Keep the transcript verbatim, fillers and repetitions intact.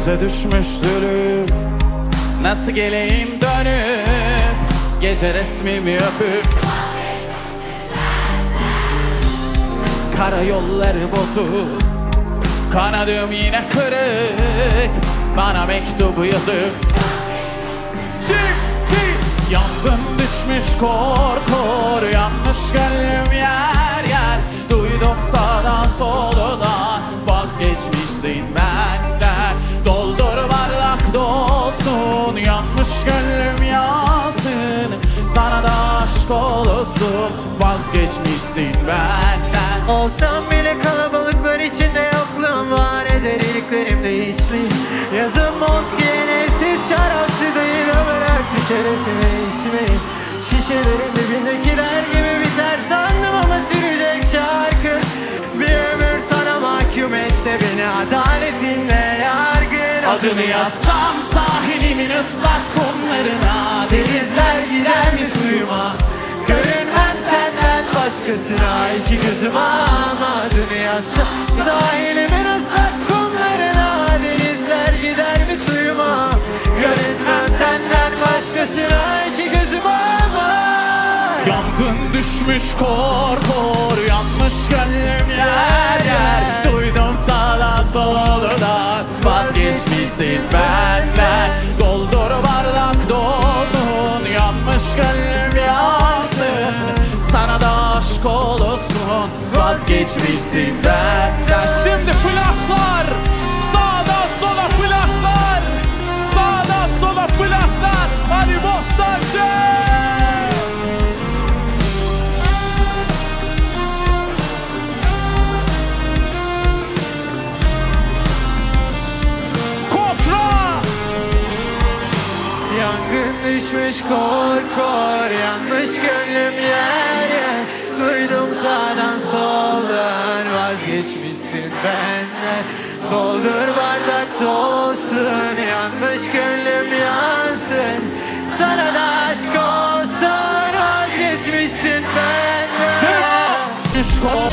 Önümüze düşmüş zulüm, nasıl geleyim dönüp gece resmimi öpüp. Karayolları bozuk, kanadım yine kırık, bana mektubu yazıp. Şimdi yangın düşmüş kor kor, yanmış gönlüm yer yer. Duydum sağdan soldan, vazgeçmişsin benden. Doldur bardak dolsun, yanmış gönlüm yansın. Sana da aşk olsun, vazgeçmişsin benden. Olsam bile kalabalıklar içinde yokluğum var eder, iliklerim değişli. Yazın mont giyen evsiz şarapçı değil, o bıraktı şerefine içmeyi. Şişelerin dibindekiler gibi biter sandım ama sürecek şarkı. Bir ömür sana mahkum etse beni adaletinle yargın. Adını yazsam sahilimin ıslak kumlarına, denizler gider mi suyuma? Görünmem senden başkasına, iki gözüm ama adını yazsam sahilimin ıslak kumlarına, denizler gider mi suyuma? Görünmem senden başkasına, iki gözüm ama. Yangın düşmüş kor kor, yanmış gönlüm yer yer. Duydum sağdan soldan, vazgeçmişsin benden. Doldur bardak dolsun, yanmış gönlüm yansın. Sana da aşk olsun, vazgeçmişsin benden. Şimdi flaşlar, sağdan sola flaşlar, sağdan sola flaşlar. Ali Bostancı. Yangın düşmüş kor kor, yanmış gönlüm yer yer. Duydum sağdan soldan, vazgeçmişsin benden. Doldur bardak dolsun, yanmış gönlüm yansın. Sana da aşk olsun, vazgeçmişsin benden.